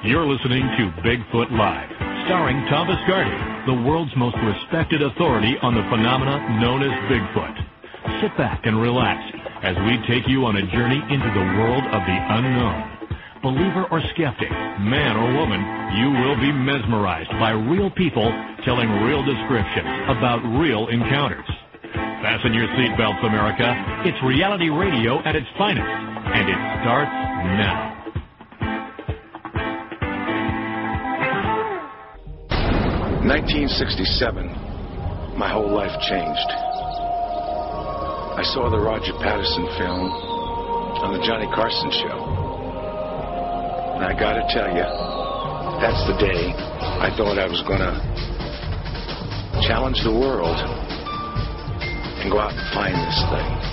You're listening to Bigfoot Live, starring Tom Biscardi, the world's most respected authority on the phenomena known as Bigfoot. Sit back and relax as we take you on a journey into the world of the unknown. Believer or skeptic, man or woman, you will be mesmerized by real people telling real descriptions about real encounters. Fasten your seatbelts, America. It's reality radio at its finest, and it starts now. 1967, my whole life changed. I saw the Roger Patterson film on the Johnny Carson show. And I gotta tell you, that's the day I thought I was gonna challenge the world and go out and find this thing.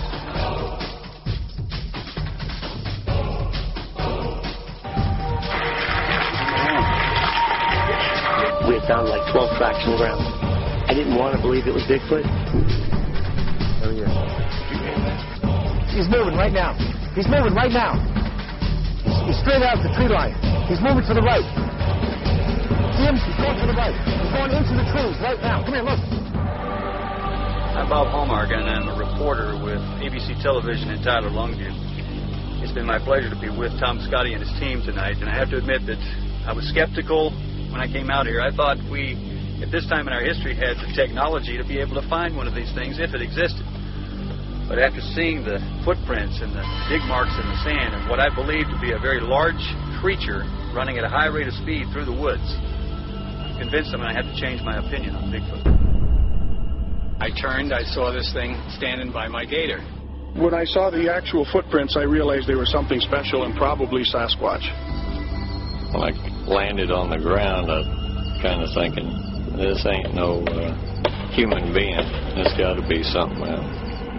We had found like 12 tracks on the ground. I didn't want to believe it was Bigfoot. Oh, yeah. He's moving right now. He's moving right now. He's straight out the tree line. He's moving to the right. See him? He's going to the right. He's going into the trees right now. Come here, look. I'm Bob Hallmark, and I'm a reporter with ABC Television in Tyler, Longview. It's been my pleasure to be with Tom Biscardi and his team tonight, and I have to admit that I was skeptical when I came out here. I thought we, at this time in our history, had the technology to be able to find one of these things if it existed. But after seeing the footprints and the dig marks in the sand and what I believe to be a very large creature running at a high rate of speed through the woods, I'm convinced I'm going to have to change my opinion on Bigfoot. I turned, I saw this thing standing by my gator. When I saw the actual footprints, I realized they were something special and probably Sasquatch. When I landed on the ground, I was kind of thinking, this ain't no human being. This got to be something else.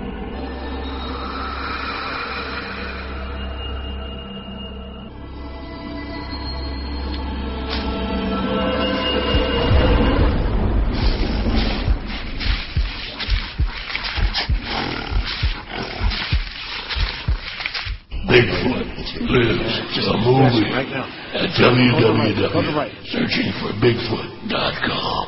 Bigfoot lives a movie right now at www.searchingforbigfoot.com.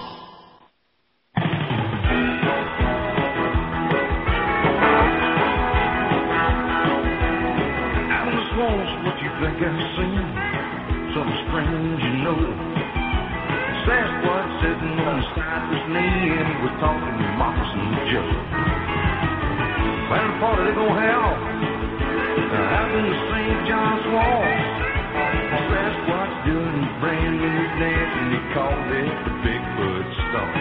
Alice wants what you think I've seen, something strange, you know. Sasquatch sitting on the side of his knee, and he was talking to Moccasin Joe. Plan a party they're gonna have out in the St. John's Wall. Sasquatch doing his brand new dance, and he called it the Bigfoot Stomp.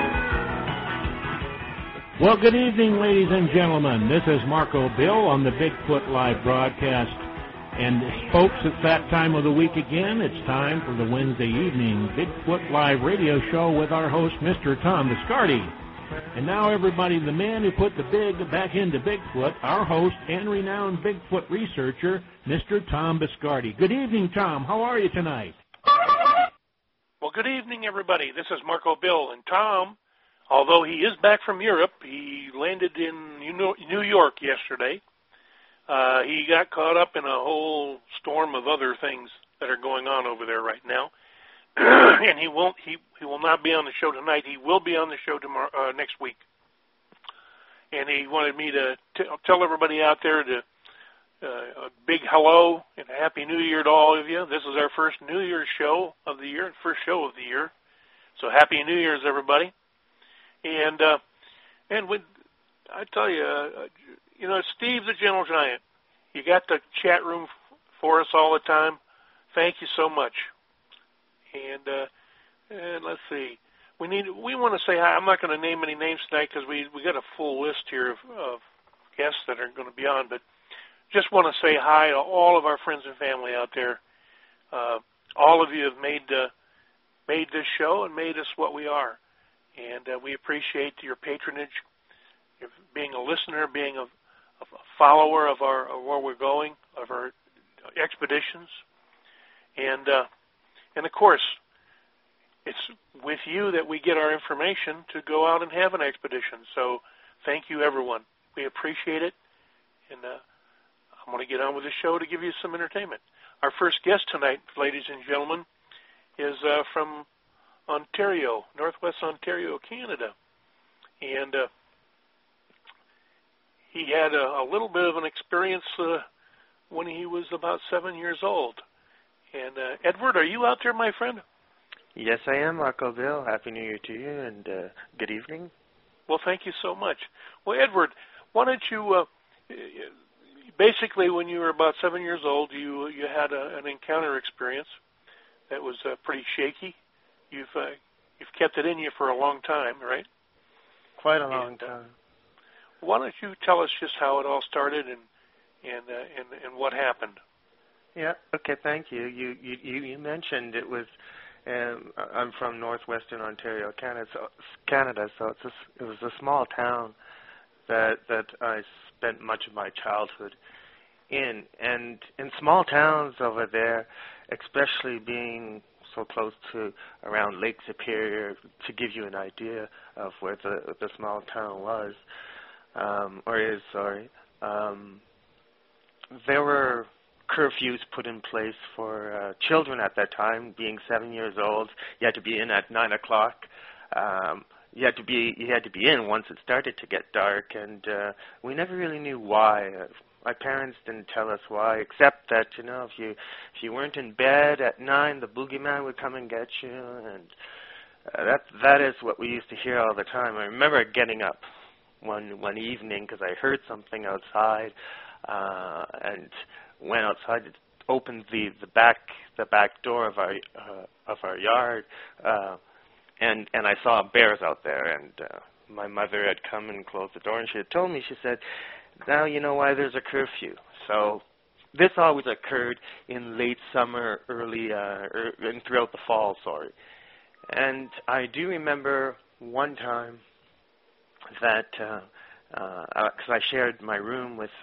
Well, good evening, ladies and gentlemen. This is Marco Bill on the Bigfoot Live broadcast. And folks, it's that time of the week again. It's time for the Wednesday evening Bigfoot Live radio show with our host, Mr. Tom Biscardi. And now, everybody, the man who put the big back into Bigfoot, our host and renowned Bigfoot researcher, Mr. Tom Biscardi. Good evening, Tom. How are you tonight? Well, good evening, everybody. This is Marco Bill. And Tom, although he is back from Europe, he landed in New York yesterday. He got caught up in a whole storm of other things that are going on over there right now. And he will not be on the show tonight. He will be on the show tomorrow, next week. And he wanted me to tell everybody out there a big hello and a happy New Year to all of you. This is our first New Year's show of the year, first show of the year. So happy New Year's, everybody. And when I tell you, Steve the Gentle Giant, you got the chat room for us all the time. Thank you so much. And let's see. We want to say hi. I'm not going to name any names tonight because we got a full list here of guests that are going to be on. But just want to say hi to all of our friends and family out there. All of you have made this show and made us what we are, and we appreciate your patronage, being a listener, being a follower of where we're going, of our expeditions, and of course, it's with you that we get our information to go out and have an expedition. So thank you, everyone. We appreciate it. And I'm going to get on with the show to give you some entertainment. Our first guest tonight, ladies and gentlemen, is from Ontario, Northwest Ontario, Canada. And he had a little bit of an experience when he was about 7 years old. And Edward, are you out there, my friend? Yes, I am, Marco Bill. Happy New Year to you, and good evening. Well, thank you so much. Well, Edward, why don't you, basically when you were about 7 years old, you had an encounter experience that was pretty shaky. You've kept it in you for a long time, right? Quite a long time. Why don't you tell us just how it all started and what happened? Yeah. Okay. Thank you. You mentioned it was. I'm from northwestern Ontario, Canada. So it was a small town that I spent much of my childhood in. And in small towns over there, especially being so close to around Lake Superior, to give you an idea of where the small town was, there were curfews put in place for children at that time. Being 7 years old, you had to be in at 9 o'clock. You had to be in once it started to get dark, and we never really knew why. My parents didn't tell us why, except that if you weren't in bed at 9, the boogeyman would come and get you, and that is what we used to hear all the time. I remember getting up one evening because I heard something outside, and went outside, opened the back door of our yard, and I saw bears out there, and my mother had come and closed the door, and she had told me, she said, now you know why there's a curfew. So this always occurred in late summer, and throughout the fall, And I do remember one time that, because I shared my room with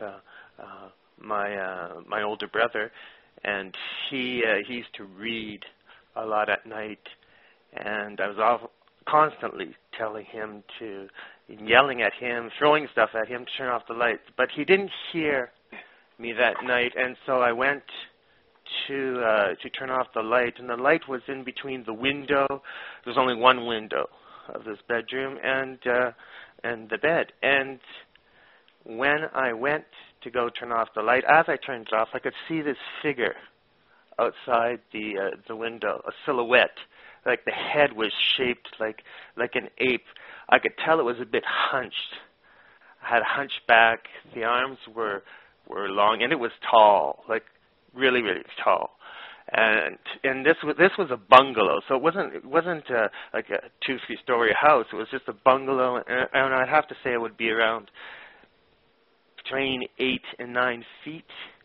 my older brother, and he used to read a lot at night, and I was constantly telling him yelling at him, throwing stuff at him to turn off the lights, but he didn't hear me that night, and so I went to turn off the light, and the light was in between the window. There was only one window of this bedroom and the bed, and when I went to go turn off the light, as I turned it off, I could see this figure outside the window, a silhouette. Like the head was shaped like an ape. I could tell it was a bit hunched. I had a hunchback. The arms were long, and it was tall, like really, really tall. And this was a bungalow, so it wasn't like a 2-3-story house. It was just a bungalow, and I'd have to say it would be around between 8 and 9 feet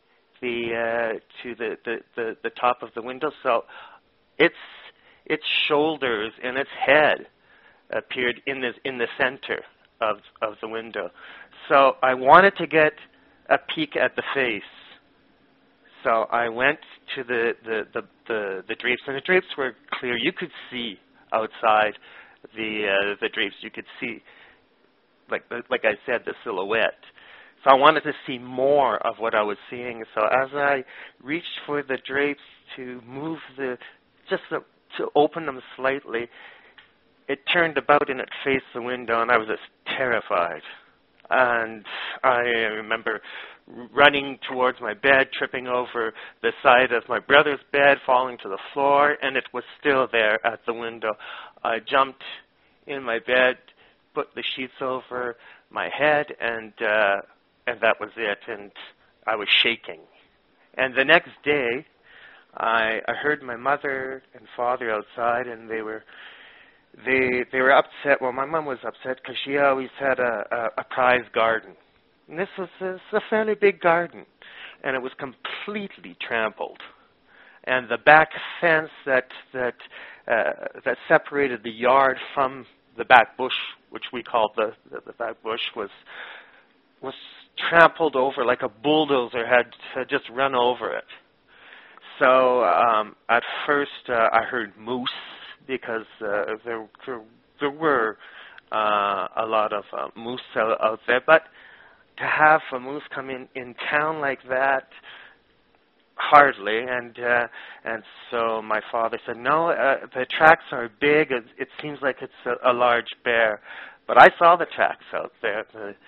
to the top of the window. So its shoulders and its head appeared in the center of the window. So I wanted to get a peek at the face. So I went to the drapes, and the drapes were clear. You could see outside the drapes. You could see, like I said, the silhouette. So I wanted to see more of what I was seeing. So as I reached for the drapes to move to open them slightly, it turned about and it faced the window, and I was just terrified. And I remember running towards my bed, tripping over the side of my brother's bed, falling to the floor, and it was still there at the window. I jumped in my bed, put the sheets over my head, and that was it, and I was shaking. And the next day, I heard my mother and father outside, and they were upset. Well, my mom was upset because she always had a prize garden. And this was a fairly big garden, and it was completely trampled. And the back fence that separated the yard from the back bush, which we called the back bush, was trampled over like a bulldozer had just run over it. So at first I heard moose, because there were a lot of moose out there. But to have a moose come in town like that, hardly, and so my father said, no, the tracks are big. It seems like it's a large bear. But I saw the tracks out there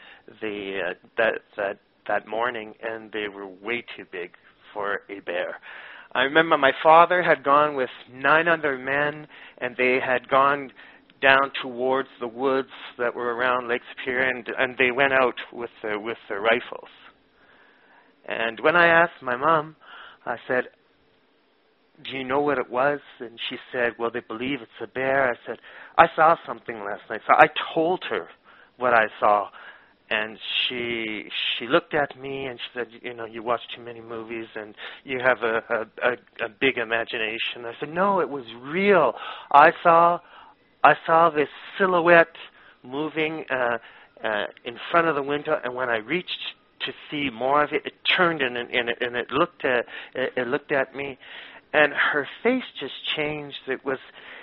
that morning, and they were way too big for a bear. I remember my father had gone with 9 other men, and they had gone down towards the woods that were around Lake Superior, and they went out with their rifles. And when I asked my mom, I said, do you know what it was? And she said, well, they believe it's a bear. I said, I saw something last night. So I told her what I saw. And she looked at me and she said, you know, you watch too many movies and you have a big imagination. I said, no, it was real. I saw this silhouette moving in front of the window, and when I reached to see more of it, it turned and it looked at me, and her face just changed. It was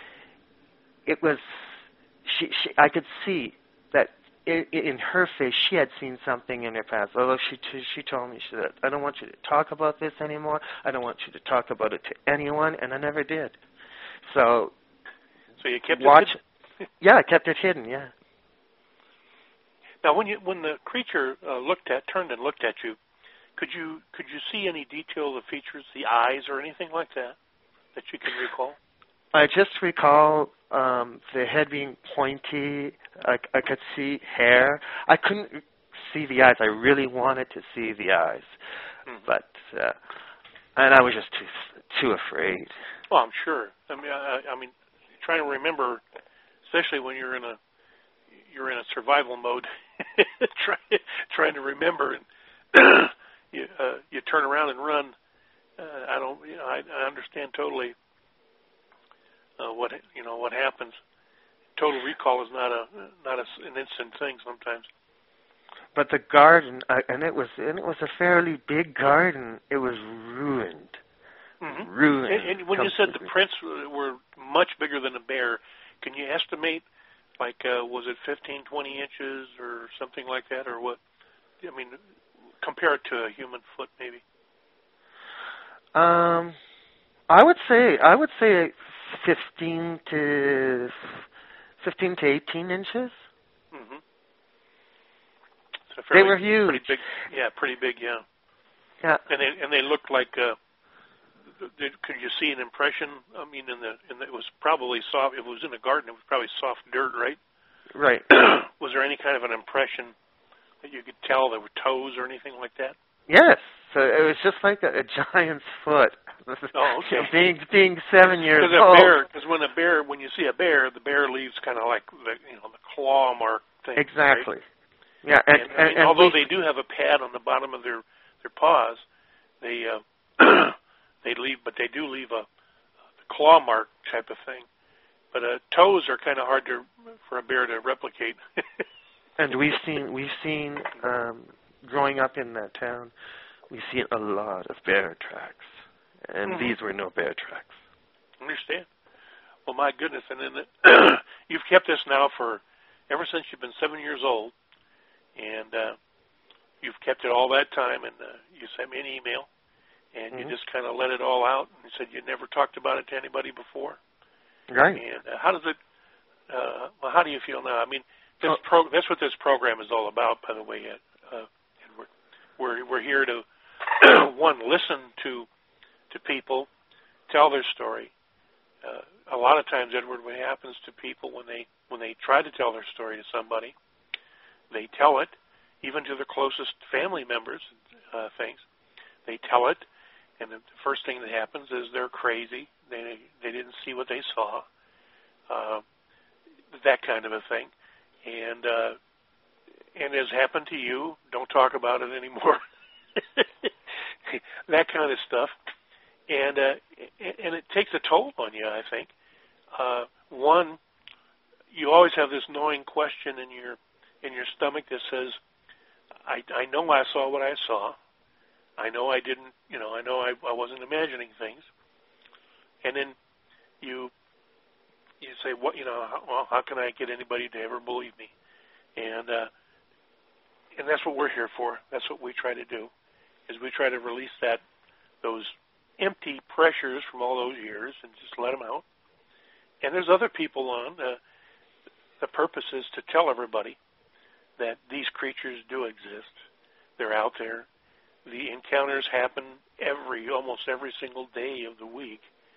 I could see that in her face she had seen something in her past. Although she told me, she said, I don't want you to talk about this anymore. I don't want you to talk about it to anyone, and I never did. So you kept it hidden? Yeah, I kept it hidden, yeah. Now, when the creature turned and looked at you, could you see any detail of the features, the eyes or anything like that you can recall? I just recall the head being pointy. I could see hair. I couldn't see the eyes. I really wanted to see the eyes, but and I was just too afraid. Well, I'm sure. I mean, trying to remember, especially when you're in a survival mode, trying to remember, and you turn around and run. I understand totally what happens. Total recall is not an instant thing sometimes. But the garden, and it was a fairly big garden. It was ruined. Mm-hmm. Ruined. And when you said the prints were much bigger than a bear, can you estimate, like, was it 15, 20 inches or something like that, or what? I mean, compare it to a human foot, maybe. I would say 15 to 18 inches. Mm-hmm. So they were huge. Pretty big. Yeah, pretty big. Yeah. Yeah. And they looked like. Could you see an impression? I mean, it was probably soft. If it was in a garden, it was probably soft dirt, right? Right. Was there any kind of an impression that you could tell there were toes or anything like that? Yes. So it was just like a giant's foot. Oh, okay. Being 7 years old. Because when you see a bear, the bear leaves kind of like the claw mark thing. Exactly. Right? Yeah. And although they do have a pad on the bottom of their paws, they do leave a claw mark type of thing. But toes are kind of hard for a bear to replicate. And we've seen growing up in that town, we've seen a lot of bear tracks, and these were no bear tracks. Understand? Well, my goodness, and then you've kept this now ever since you've been 7 years old, and you've kept it all that time, and you sent me an email, and you just kind of let it all out, and you said you never talked about it to anybody before. Right. And how does it? How do you feel now? I mean, that's what this program is all about, by the way. And we're here to listen to people, tell their story. A lot of times, Edward, what happens to people when they try to tell their story to somebody, they tell it, even to their closest family members, things. They tell it, and the first thing that happens is they're crazy. They didn't see what they saw, that kind of a thing, and as happened to you, don't talk about it anymore. That kind of stuff, and it takes a toll on you, I think. One, you always have this gnawing question in your stomach that says, I know I saw what I saw. I know I didn't, I know I wasn't imagining things. And then you say, what, well, how can I get anybody to ever believe me? And that's what we're here for. That's what we try to do, is we try to release that those empty pressures from all those years and just let them out. And there's other people on. The purpose is to tell everybody that these creatures do exist. They're out there. The encounters happen almost every single day of the week.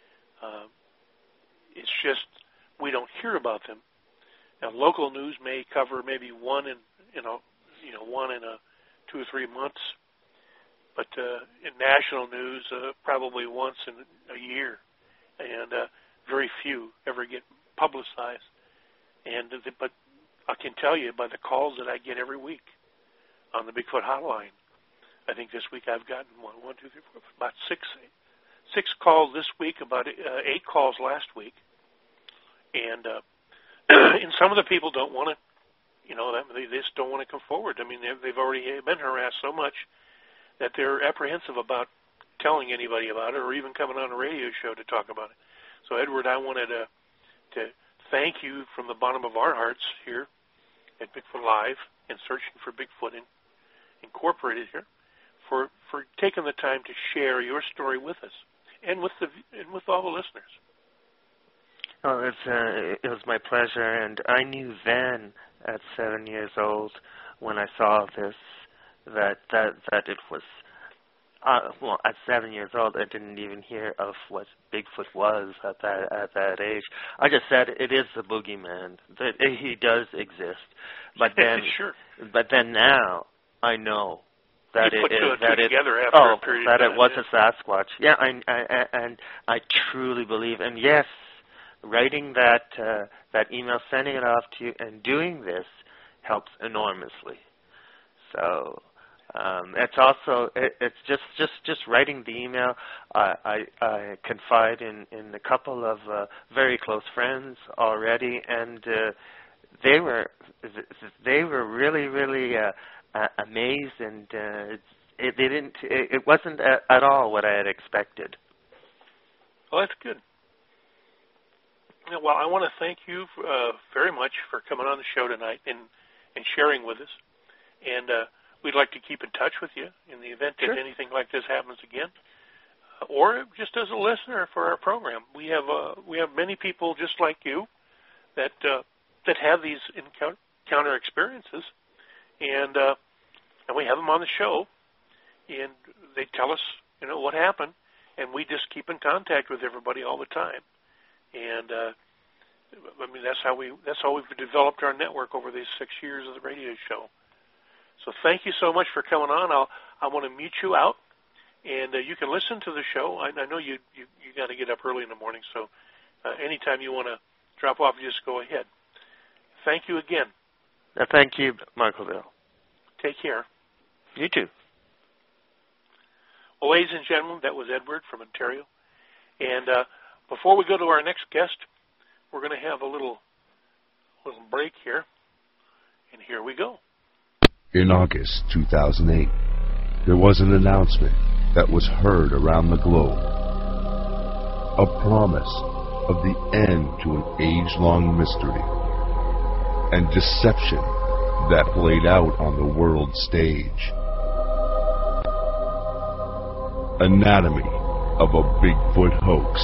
It's just we don't hear about them. Now, local news may cover maybe one in 2 or 3 months, but in national news, probably once in a year, and very few ever get publicized. But I can tell you by the calls that I get every week on the Bigfoot Hotline. I think this week I've gotten about six calls this week, about 8 calls last week, and and some of the people don't want to, they just don't want to come forward. I mean, they've already been harassed so much that they're apprehensive about telling anybody about it or even coming on a radio show to talk about it. So, Edward, I wanted to thank you from the bottom of our hearts here at Bigfoot Live and Searching for Bigfoot Incorporated here for taking the time to share your story with us and with all the listeners. Oh, it was my pleasure, and I knew then, at 7 years old, when I saw this, that it was. Well, at 7 years old, I didn't even hear of what Bigfoot was at that age. I just said it is the boogeyman. That he does exist, but then, sure. But then now I know that you put two and two together after a period that of time, it was a Sasquatch. Yeah, and I truly believe. And yes, writing that email, sending it off to you, and doing this helps enormously. So. It's also it's just writing the email. I confide in a couple of very close friends already, and they were really amazed, and it wasn't at all what I had expected. Well, that's good. Well, I want to thank you very much for coming on the show tonight and sharing with us, and. We'd like to keep in touch with you in the event that anything like this happens again, or just as a listener for our program. We have many people just like you that have these encounter experiences, and we have them on the show, and they tell us what happened, and we just keep in contact with everybody all the time, and I mean that's how we've developed our network over these 6 years of the radio show. So thank you so much for coming on. I want to mute you out, and you can listen to the show. I know you got to get up early in the morning, so anytime you want to drop off, just go ahead. Thank you again. Thank you, Michael Bill. Take care. You too. Well, ladies and gentlemen, that was Edward from Ontario. And before we go to our next guest, we're going to have a little break here, and here we go. In August 2008, there was an announcement that was heard around the globe. A promise of the end to an age-long mystery and deception that played out on the world stage. Anatomy of a Bigfoot hoax.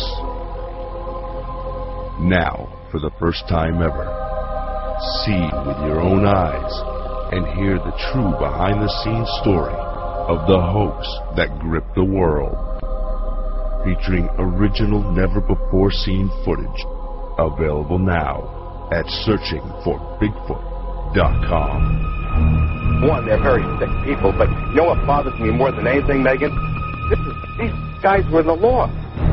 Now, for the first time ever, see with your own eyes and hear the true behind-the-scenes story of the hoax that gripped the world. Featuring original, never-before-seen footage. Available now at searchingforbigfoot.com. One, they're very sick people, but you know what bothers me more than anything, Megan? These guys were the law.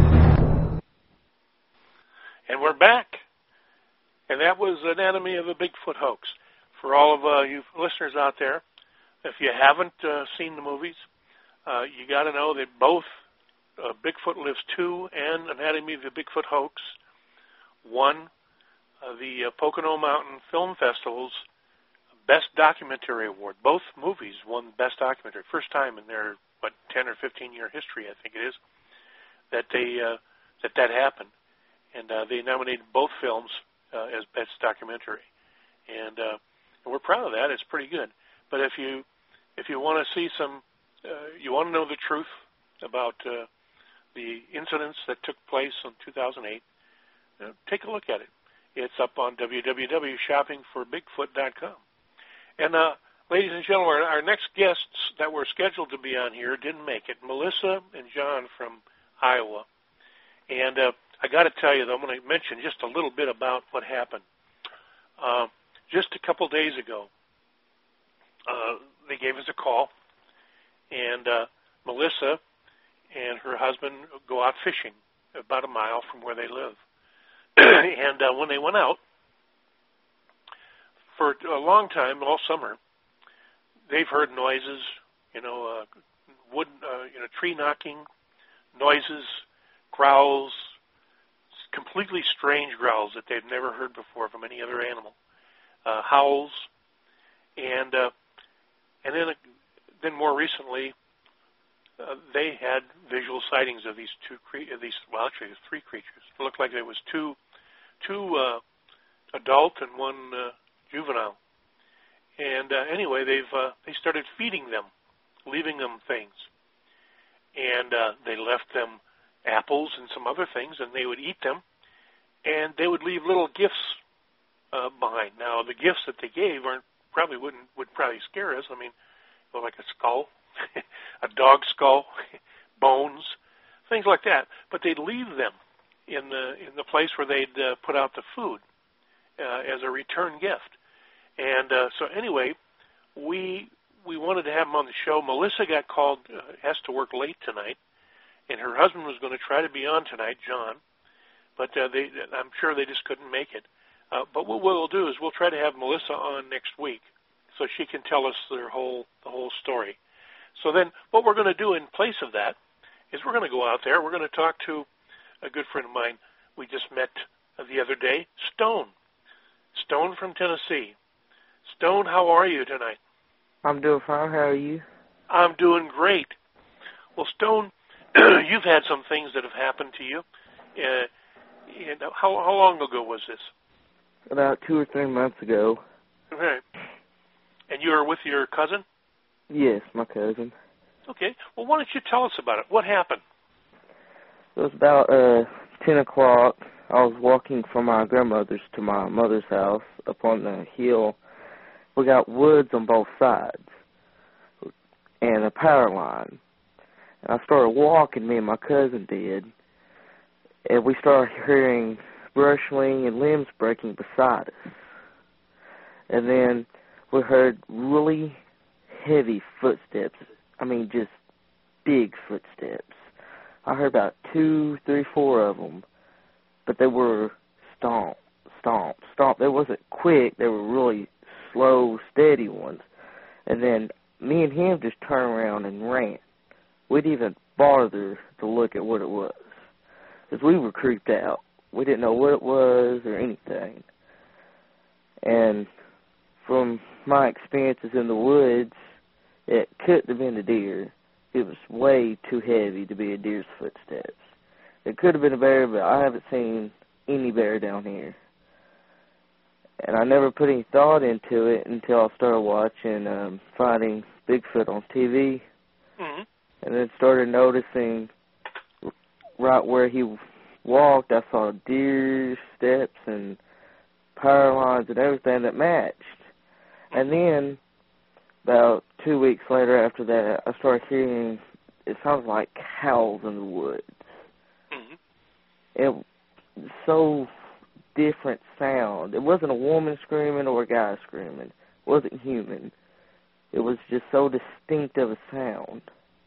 And we're back. And that was Anatomy of a Bigfoot Hoax. For all of you listeners out there, if you haven't seen the movies, you got to know that both Bigfoot Lives 2 and Anatomy of the Bigfoot Hoax won the Pocono Mountain Film Festival's Best Documentary Award. Both movies won Best Documentary. First time in their 10 or 15 year history, I think it is, that that happened, and they nominated both films as Best Documentary, and we're proud of that. It's pretty good. But if you want to see some, you want to know the truth about the incidents that took place in 2008, take a look at it. It's up on www.shoppingforbigfoot.com. And ladies and gentlemen, our next guests that were scheduled to be on here didn't make it. Melissa and John from Iowa. And I got to tell you, though, I'm going to mention just a little bit about what happened. Just a couple days ago, they gave us a call, and Melissa and her husband go out fishing about a mile from where they live. And when they went out, for a long time, all summer, they've heard noises, wood, tree knocking, noises, growls, completely strange growls that they've never heard before from any other animal, howls, and then more recently, they had visual sightings of these three creatures. It looked like there was two adult and one juvenile. And anyway, they started feeding them, leaving them things, and they left them apples and some other things, and they would eat them, and they would leave little gifts behind. Now, the gifts that they gave would probably scare us. I mean, like a skull, a dog skull, bones, things like that. But they'd leave them in the place where they'd put out the food as a return gift. And so anyway, we wanted to have them on the show. Melissa got called, has to work late tonight, and her husband was going to try to be on tonight, John, but I'm sure they just couldn't make it. But what we'll do is we'll try to have Melissa on next week so she can tell us the whole story. So then what we're going to do in place of that is we're going to go out there. We're going to talk to a good friend of mine we just met the other day, Stone from Tennessee. Stone, how are you tonight? I'm doing fine. How are you? I'm doing great. Well, Stone, you've had some things that have happened to you. And how long ago was this? About 2 or 3 months ago. Right. And you were with your cousin? Yes, my cousin. Okay. Well, why don't you tell us about it? What happened? It was about 10 o'clock. I was walking from my grandmother's to my mother's house up on the hill. We got woods on both sides and a power line. And I started walking, me and my cousin did, and we started hearing brushing and limbs breaking beside us. And then we heard really heavy footsteps. I mean, just big footsteps. I heard about 2, 3, 4 of them, but they were stomp, stomp, stomp. They wasn't quick. They were really slow, steady ones. And then me and him just turned around and ran. We didn't even bother to look at what it was, because we were creeped out. We didn't know what it was or anything. And from my experiences in the woods, it couldn't have been a deer. It was way too heavy to be a deer's footsteps. It could have been a bear, but I haven't seen any bear down here. And I never put any thought into it until I started watching Finding Bigfoot on TV. Mm-hmm. And then started noticing right where he walked, I saw deer steps and power lines and everything that matched. And then about 2 weeks later after that, I started hearing, it sounded like howls in the woods. Mm-hmm. It was so different sound. It wasn't a woman screaming or a guy screaming. It wasn't human. It was just so distinct of a sound.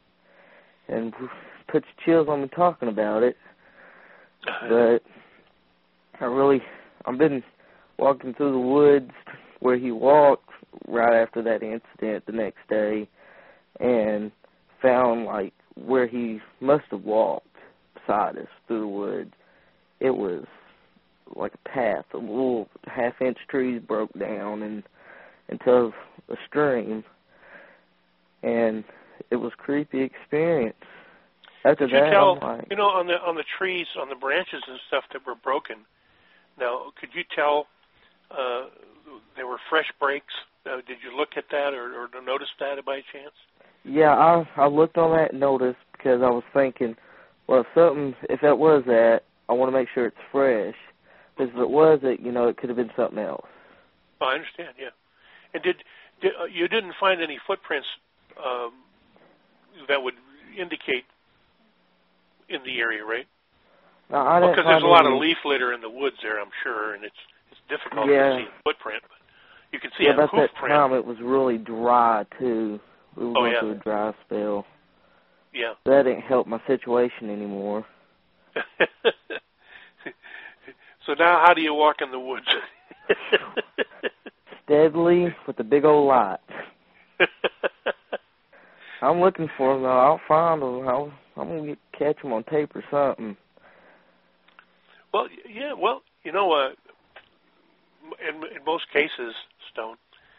And puts chills on me talking about it. But I've been walking through the woods where he walked right after that incident the next day, and found like where he must have walked beside us through the woods. It was like a path. A little half-inch trees broke down and into a stream, and it was a creepy experience. After could you that, tell, I'm like, on the trees, on the branches and stuff that were broken, now, could you tell there were fresh breaks? Did you look at that or notice that by chance? Yeah, I looked on that and noticed, because I was thinking, Well, if it was that, I want to make sure it's fresh. Because if it wasn't, it could have been something else. Oh, I understand, yeah. And you didn't find any footprints that would indicate in the area, right? No, I didn't. Because there's a lot of leaf litter in the woods there, I'm sure, and it's difficult to see a footprint, but you can see a hoof print. About that time, it was really dry too. We were going through a dry spell. Yeah. That didn't help my situation anymore. So now, how do you walk in the woods? Steadily with a big old light. I'm looking for them, though. I'll find them. I'm going to catch them on tape or something. Well, yeah, in most cases, Stone,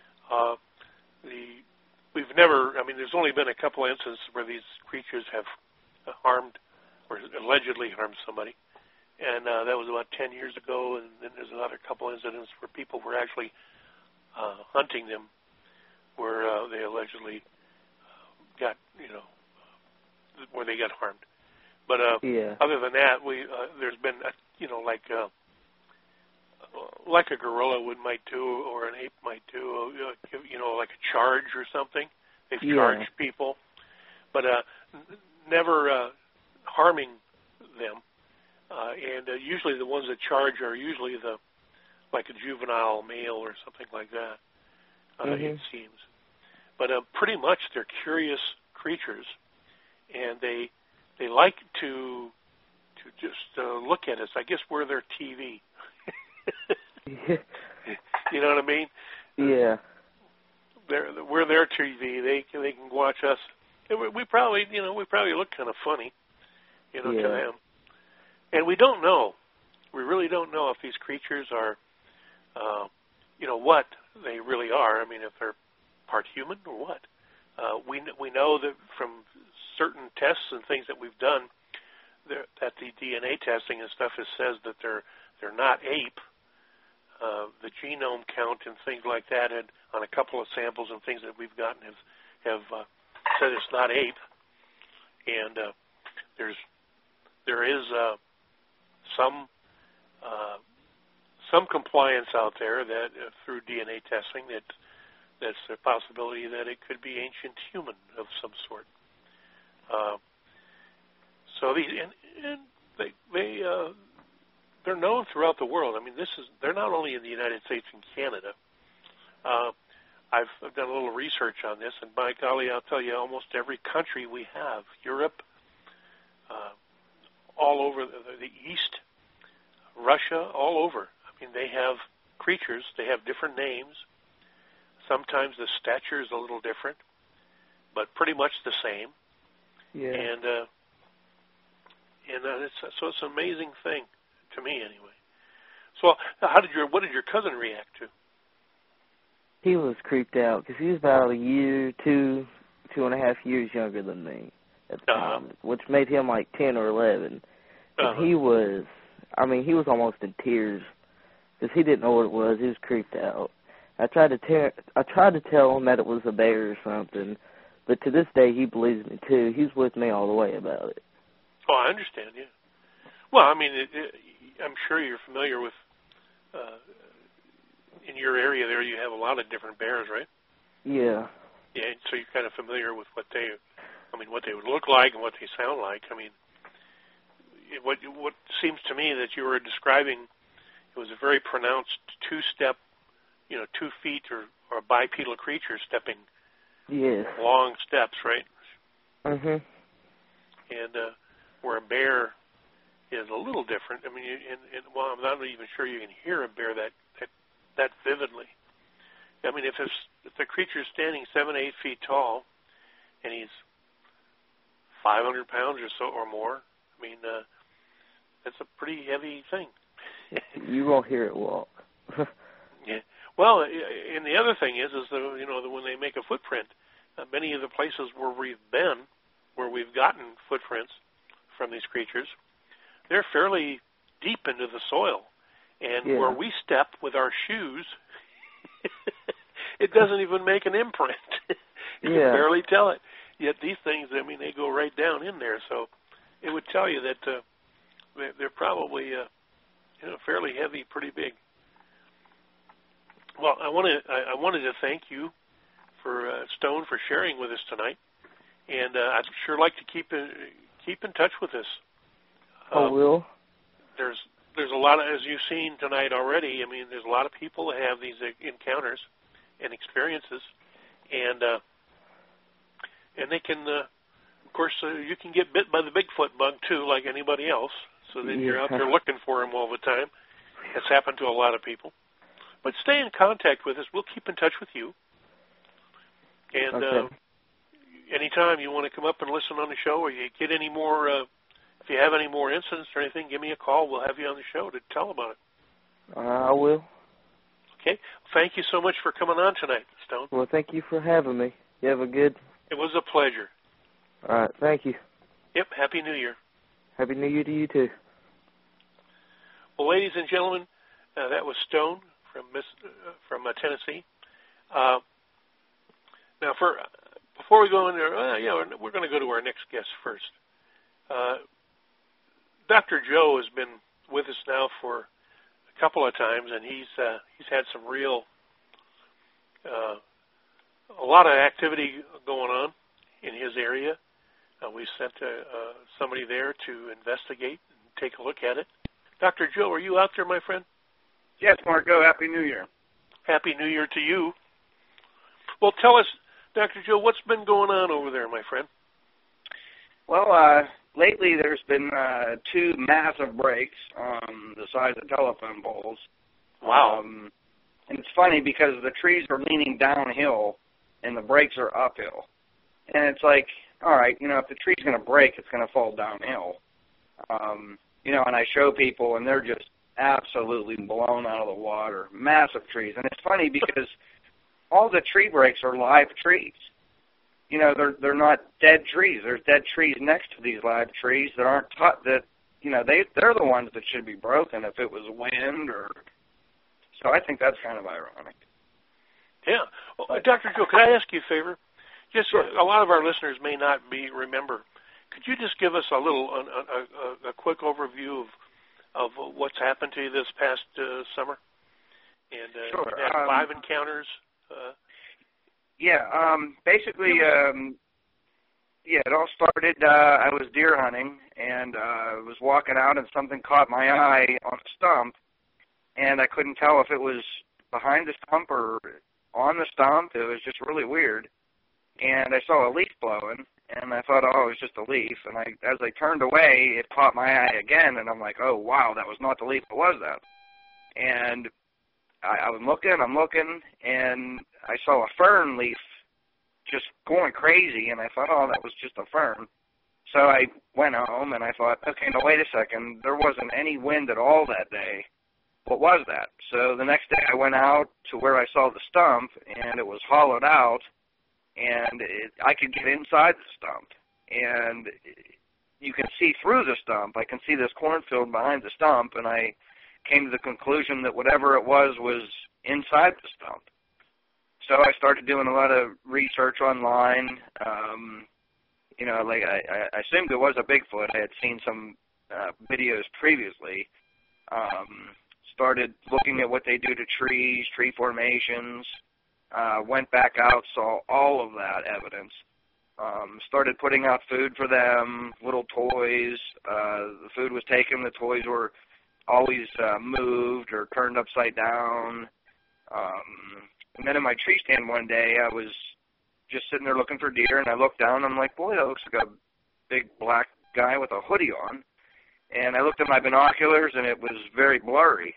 there's only been a couple instances where these creatures have harmed or allegedly harmed somebody. And that was about 10 years ago, and then there's another couple incidents where people were actually hunting them, where they allegedly got, where they got harmed. But other than that, there's been, like a gorilla might do, or an ape might do, like a charge or something. They've charged people, but never harming them. And usually the ones that charge are usually like a juvenile male or something like that, it seems. But pretty much they're curious creatures, and they like to just look at us. I guess we're their TV. You know what I mean? Yeah. We're their TV. They can watch us. We probably look kind of funny, to them. And we don't know. We really don't know if these creatures are, what they really are. I mean, if they're part human or what. We know that from certain tests and things that we've done, that the DNA testing and stuff says that they're not ape. The genome count and things like that, and on a couple of samples and things that we've gotten have said it's not ape. And there is some compliance out there that through DNA testing that's a possibility that it could be ancient human of some sort. So these they're known throughout the world. I mean, they're not only in the United States and Canada. I've done a little research on this, and by golly, I'll tell you, almost every country we have, Europe, all over the East, Russia, all over. I mean, they have creatures. They have different names. Sometimes the stature is a little different, but pretty much the same. Yeah. And it's an amazing thing to me, anyway. So, what did your cousin react to? He was creeped out because he was about a year, 2.5 years younger than me at the time, which made him like 10 or 11. And he was almost in tears because he didn't know what it was. He was creeped out. I tried to tell him that it was a bear or something, but to this day he believes me too. He's with me all the way about it. Oh, I understand. Yeah. Well, I mean, I'm sure you're familiar with. In your area there, you have a lot of different bears, right? Yeah. Yeah, so you're kind of familiar with what they would look like and what they sound like. I mean, what seems to me that you were describing, it was a very pronounced two-step, 2 feet or bipedal creature stepping long steps, right? Mm-hmm. And where a bear is a little different. I mean, I'm not even sure you can hear a bear that vividly. I mean, if the creature's standing 7 to 8 feet tall, and he's 500 pounds or so or more, I mean, that's a pretty heavy thing. You won't hear it walk. Yeah. Well, and the other thing is that when they make a footprint, many of the places where we've been, where we've gotten footprints from these creatures, they're fairly deep into the soil. And where we step with our shoes, it doesn't even make an imprint. You can barely tell it. Yet these things, I mean, they go right down in there. So it would tell you that they're probably fairly heavy, pretty big. Well, I wanted to thank you for Stone for sharing with us tonight, and I'd sure like to keep in touch with us. I will. There's a lot of, as you've seen tonight already. I mean, there's a lot of people that have these encounters and experiences, and they can, of course, you can get bit by the Bigfoot bug too, like anybody else. So then you're out there looking for them all the time. It's happened to a lot of people. But stay in contact with us. We'll keep in touch with you. And anytime you want to come up and listen on the show, or you get any more, if you have any more incidents or anything, give me a call. We'll have you on the show to tell about it. I will. Okay. Thank you so much for coming on tonight, Stone. Well, thank you for having me. You have a good... It was a pleasure. All right. Thank you. Yep. Happy New Year. Happy New Year to you, too. Well, ladies and gentlemen, that was Stone from Tennessee. Now, before we go in there, we're going to go to our next guest first. Dr. Joe has been with us now for a couple of times, and he's had some real, a lot of activity going on in his area. We sent somebody there to investigate and take a look at it. Dr. Joe, are you out there, my friend? Yes, Marco. Happy New Year. Happy New Year to you. Well, tell us, Dr. Joe, what's been going on over there, my friend? Well, lately there's been 2 massive breaks on the size of telephone poles. Wow. And it's funny because the trees are leaning downhill and the breaks are uphill. And it's like, all right, if the tree's going to break, it's going to fall downhill. And I show people, and they're just absolutely blown out of the water. Massive trees. And it's funny because all the tree breaks are live trees. They're not dead trees. There's dead trees next to these live trees that aren't they're the ones that should be broken if it was wind or... So I think that's kind of ironic. Yeah. Well, Dr. Joe, could I ask you a favor? Just sure. A lot of our listeners may not remember. Could you just give us a quick overview of what's happened to you this past summer? And sure. You had 5 encounters. Basically, it all started, I was deer hunting, and I was walking out, and something caught my eye on a stump, and I couldn't tell if it was behind the stump or on the stump. It was just really weird. And I saw a leaf blowing, and I thought, oh, it was just a leaf. And as I turned away, it caught my eye again, and I'm like, oh, wow, that was not the leaf. What was that? And I was looking, and I saw a fern leaf just going crazy, and I thought, oh, that was just a fern. So I went home, and I thought, okay, now wait a second. There wasn't any wind at all that day. What was that? So the next day I went out to where I saw the stump, and it was hollowed out, and I could get inside the stump, and you can see through the stump. I can see this cornfield behind the stump, and I came to the conclusion that whatever it was inside the stump. So I started doing a lot of research online. I assumed it was a Bigfoot. I had seen some videos previously. Started looking at what they do to trees, tree formations. Went back out, saw all of that evidence. Started putting out food for them, little toys. The food was taken. The toys were always moved or turned upside down. And then in my tree stand one day, I was just sitting there looking for deer, and I looked down, and I'm like, boy, that looks like a big black guy with a hoodie on. And I looked at my binoculars, and it was very blurry.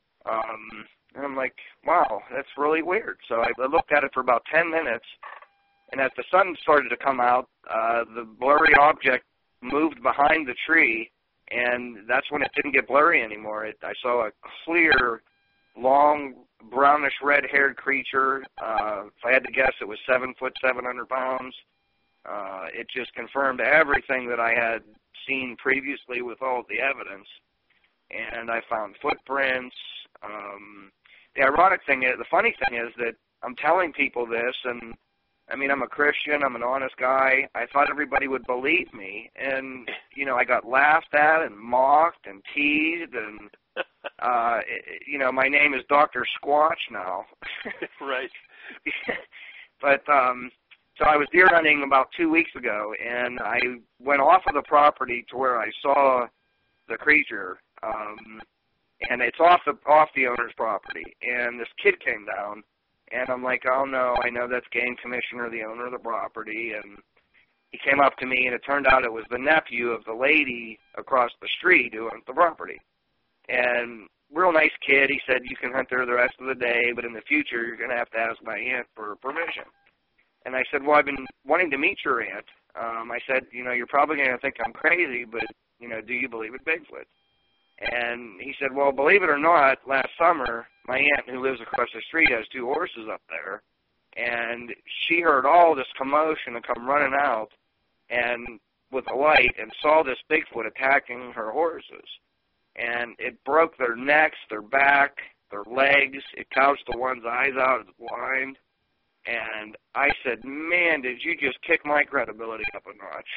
And I'm like, wow, that's really weird. So I looked at it for about 10 minutes, and as the sun started to come out, the blurry object moved behind the tree, and that's when it didn't get blurry anymore. I saw a clear, long, brownish red-haired creature. If I had to guess, it was 7 foot, 700 pounds. It just confirmed everything that I had seen previously with all of the evidence. And I found footprints. The ironic thing is, the funny thing is that I'm telling people this, and I mean, I'm a Christian. I'm an honest guy. I thought everybody would believe me. And, you know, I got laughed at and mocked and teased. And, you know, my name is Dr. Squatch now. Right. But, so I was deer hunting about 2 weeks ago, and I went off of the property to where I saw the creature. And it's off the owner's property. And this kid came down. And I'm like, oh, no, I know that's game commissioner, the owner of the property. And he came up to me, and it turned out it was the nephew of the lady across the street who owned the property. And real nice kid. He said, you can hunt there the rest of the day, but in the future you're going to have to ask my aunt for permission. And I said, well, I've been wanting to meet your aunt. I said, you know, you're probably going to think I'm crazy, but, you know, do you believe in Bigfoot? And he said, well, believe it or not, last summer, my aunt who lives across the street has 2 horses up there, and she heard all this commotion and come running out and with a light and saw this Bigfoot attacking her horses. And it broke their necks, their back, their legs. It gouged the one's eyes out, it's blind. And I said, man, did you just kick my credibility up a notch.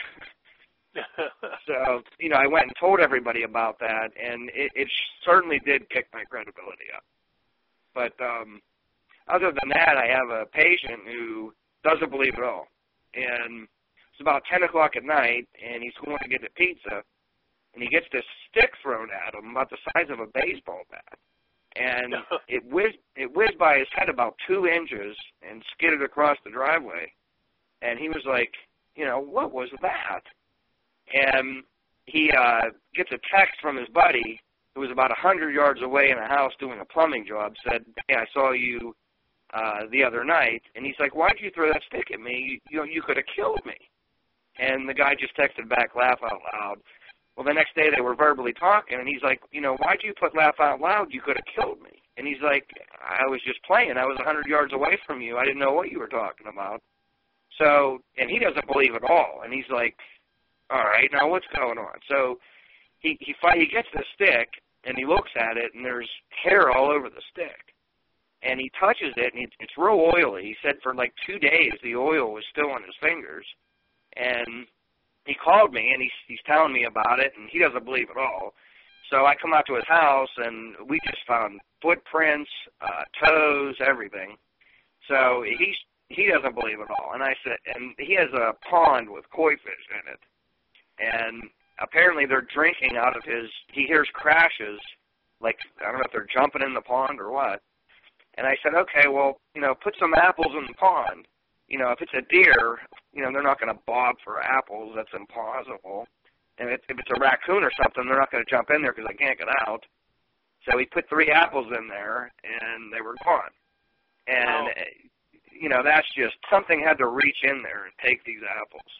So, you know, I went and told everybody about that, and it certainly did kick my credibility up. But other than that, I have a patient who doesn't believe at all. And it's about 10 o'clock at night, and he's going to get a pizza, and he gets this stick thrown at him about the size of a baseball bat. And it whizzed by his head about 2 inches and skidded across the driveway. And he was like, you know, what was that? And he gets a text from his buddy who was about 100 yards away in a house doing a plumbing job, said, hey, I saw you the other night. And he's like, why'd you throw that stick at me? You could have killed me. And the guy just texted back, laugh out loud. Well, the next day they were verbally talking, and he's like, you know, why'd you put laugh out loud? You could have killed me. And he's like, I was just playing. I was 100 yards away from you. I didn't know what you were talking about. So, and he doesn't believe at all. And he's like, all right, now what's going on? So he gets the stick, and he looks at it, and there's hair all over the stick. And he touches it, and it's real oily. He said for like 2 days the oil was still on his fingers. And he called me, and he's telling me about it, and he doesn't believe at all. So I come out to his house, and we just found footprints, toes, everything. So he doesn't believe at all. And I said, and he has a pond with koi fish in it. And apparently they're drinking out of his, he hears crashes, like, I don't know if they're jumping in the pond or what. And I said, okay, well, you know, put some apples in the pond. You know, if it's a deer, you know, they're not going to bob for apples. That's impossible. And if it's a raccoon or something, they're not going to jump in there because they can't get out. So he put 3 apples in there, and they were gone. And, you know, that's just, something had to reach in there and take these apples.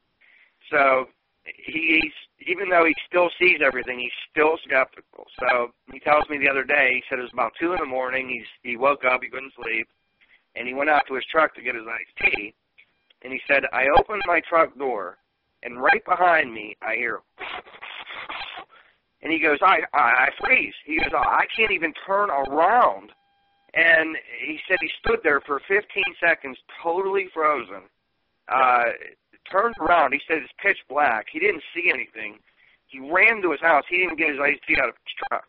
So he's, even though he still sees everything, he's still skeptical. So he tells me the other day, he said it was about 2 in the morning, he woke up, he couldn't sleep, and he went out to his truck to get his iced tea, and he said, I opened my truck door, and right behind me, I hear, and he goes, I freeze. He goes, I can't even turn around. And he said he stood there for 15 seconds, totally frozen, turned around. He said it's pitch black. He didn't see anything. He ran to his house. He didn't get his iced tea out of his truck.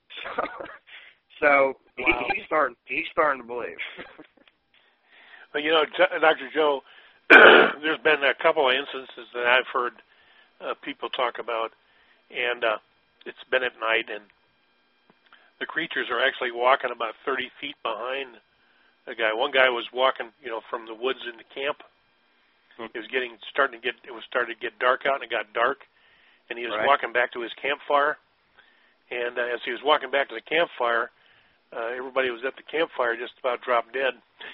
So wow. he's starting to believe. Well, you know, Dr. Joe, there's been a couple of instances that I've heard people talk about, and it's been at night, and the creatures are actually walking about 30 feet behind the guy. One guy was walking, you know, from the woods into camp. It was starting to get dark out, and it got dark, and he was walking back to his campfire. And as he was walking back to the campfire, everybody was at the campfire just about dropped dead.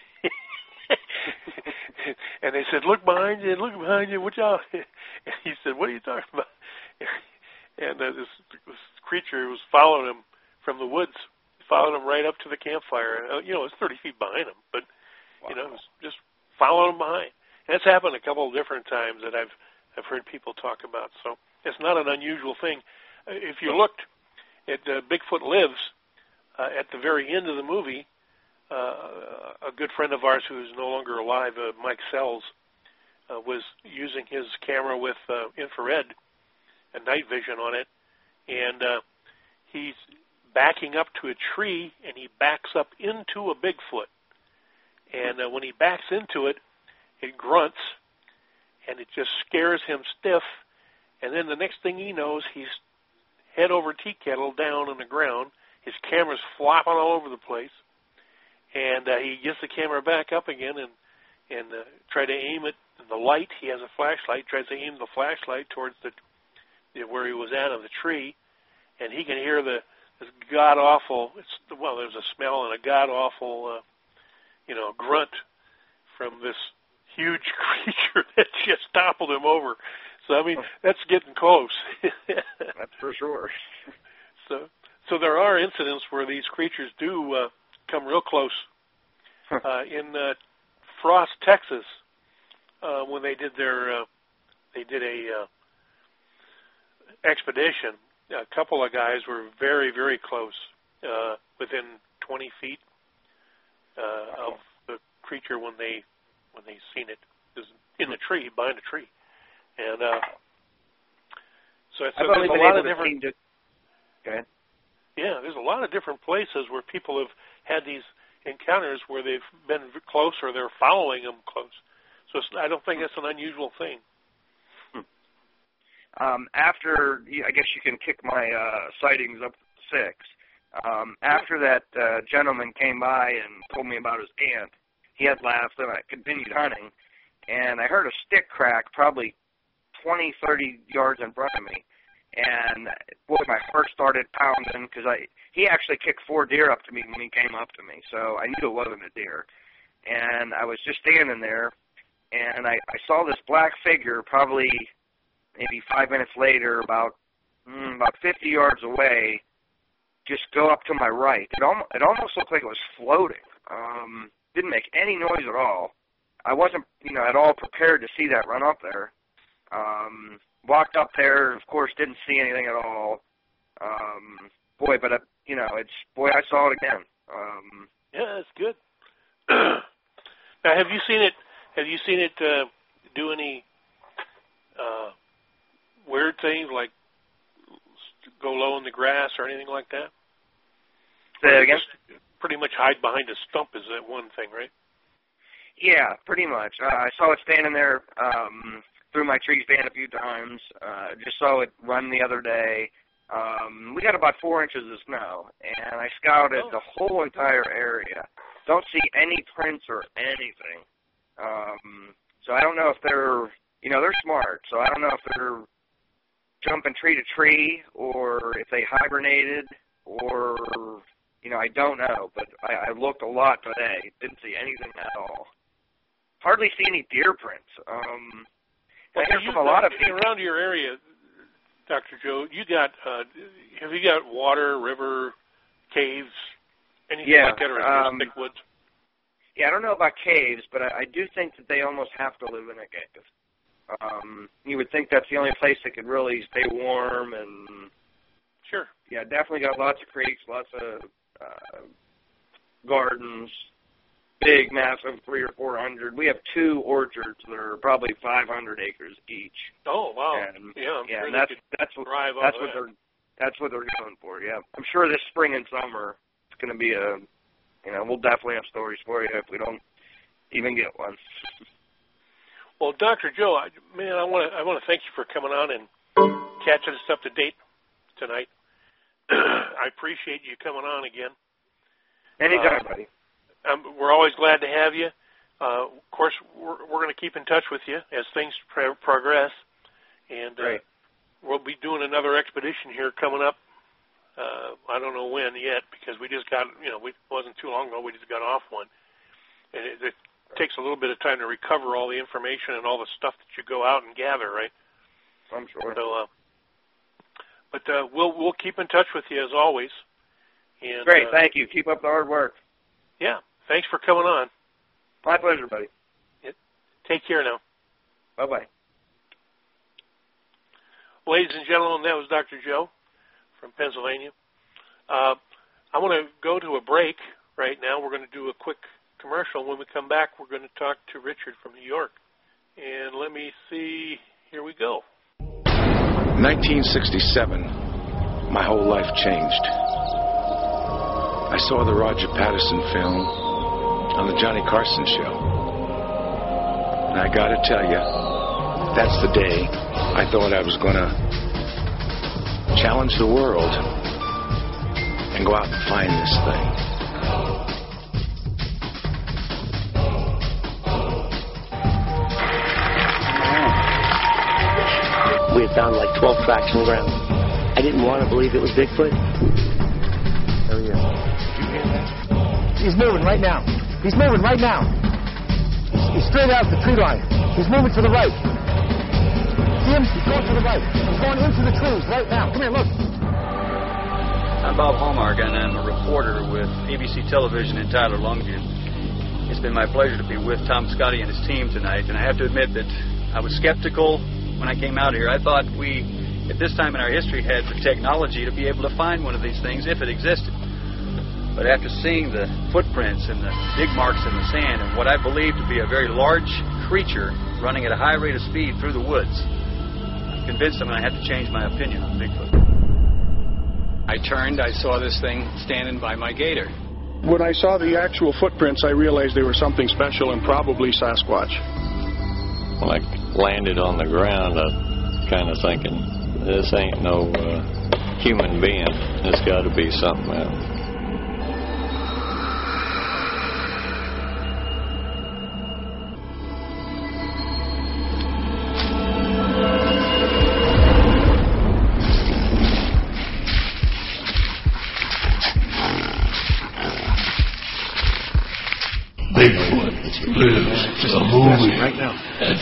And they said, look behind you, watch out. And he said, what are you talking about? And this creature was following him from the woods, followed him right up to the campfire. You know, it's 30 feet behind him, but, you know, it was just following him behind. And it's happened a couple of different times that I've heard people talk about. So it's not an unusual thing. If you looked at Bigfoot Lives, at the very end of the movie, a good friend of ours who is no longer alive, Mike Sells, was using his camera with infrared and night vision on it, and he's backing up to a tree, and he backs up into a Bigfoot. And when he backs into it, it grunts, and it just scares him stiff. And then the next thing he knows, he's head over tea kettle down on the ground. His camera's flopping all over the place. And he gets the camera back up again and try to aim it. The light, he has a flashlight, tries to aim the flashlight towards where he was at of the tree. And he can hear this god-awful, there's a smell and a god-awful, grunt from this huge creature that just toppled him over. So, I mean, that's getting close. That's for sure. So there are incidents where these creatures do come real close. In Frost, Texas, when they did a expedition, a couple of guys were very, very close, within 20 feet of the creature when they seen it. It was in the tree, behind a tree. And so I've there's only a been lot able of to different. Go ahead. Yeah, there's a lot of different places where people have had these encounters where they've been close or they're following them close. So I don't think that's an unusual thing. After, I guess you can kick my sightings up to 6. After that gentleman came by and told me about his aunt, he had left, and I continued hunting, and I heard a stick crack probably 20, 30 yards in front of me. And, boy, my heart started pounding because he actually kicked 4 deer up to me when he came up to me, so I knew it wasn't a deer. And I was just standing there, and I saw this black figure probably maybe 5 minutes later, about 50 yards away, just go up to my right. It almost looked like it was floating. Didn't make any noise at all. I wasn't, at all prepared to see that run up there. Walked up there, of course, didn't see anything at all. I saw it again. Yeah, that's good. Now, have you seen it? Have you seen it do any weird things like go low in the grass or anything like that? Say that again? Pretty much hide behind a stump is that one thing, right? Yeah, pretty much. I saw it standing there through my tree stand a few times. Just saw it run the other day. We got about 4 inches of snow, and I scouted the whole entire area. Don't see any prints or anything. So I don't know if they're smart. So I don't know if they're jumping tree to tree or if they hibernated or, I don't know. But I looked a lot today. Didn't see anything at all. Hardly see any deer prints. I hear from a lot of people around your area, Dr. Joe. Have you got water, river, caves, anything like that, or thick woods? Yeah, I don't know about caves, but I do think that they almost have to live in a cave. You would think that's the only place that could really stay warm and. Sure. Yeah, definitely got lots of creeks, lots of gardens. Big, massive, 300 or 400. We have 2 orchards that are probably 500 acres each. Oh wow! And, sure and that's what they're going for. Yeah, I'm sure this spring and summer it's going to be we'll definitely have stories for you if we don't even get one. Well, Dr. Joe, I want to thank you for coming on and catching us up to date tonight. I appreciate you coming on again. Anytime, buddy. We're always glad to have you. Of course, we're going to keep in touch with you as things progress, and we'll be doing another expedition here coming up. I don't know when yet because we just got, it wasn't too long ago. We just got off one, and it takes a little bit of time to recover all the information and all the stuff that you go out and gather, right? I'm sure. So, but we'll keep in touch with you as always. And, great, thank you. Keep up the hard work. Yeah. Thanks for coming on. My pleasure, buddy. Take care now. Bye-bye. Ladies and gentlemen, that was Dr. Joe from Pennsylvania. I want to go to a break right now. We're going to do a we come back, we're going to talk to Richard from New York. And let me see. Here we go. 1967, my whole life changed. I saw the Roger Patterson film on the Johnny Carson show. And I got to tell you, that's the day I thought I was going to challenge the world and go out and find this thing. We had found like 12 tracks on the ground. I didn't want to believe it was Bigfoot. There he is. Did you hear that? He's moving right now. He's moving right now. He's straight out the tree line. He's moving to the right. See him? He's going to the right. He's going into the trees right now. Come here, look. I'm Bob Hallmark, and I'm a reporter with ABC Television in Tyler, Longview. It's been my pleasure to be with Tom Scotty and his team tonight, and I have to admit that I was skeptical when I came out here. I thought we, at this time in our history, had the technology to be able to find one of these things if it existed. But after seeing the footprints and the dig marks in the sand and what I believe to be a very large creature running at a high rate of speed through the woods, I'm convinced I'm going to have to change my opinion on Bigfoot. I turned, I saw this thing standing by my gator. When I saw the actual footprints, I realized they were something special and probably Sasquatch. When I landed on the ground, I was kind of thinking, this ain't no human being. It's got to be something else. Bigfoot lives a movie right now. At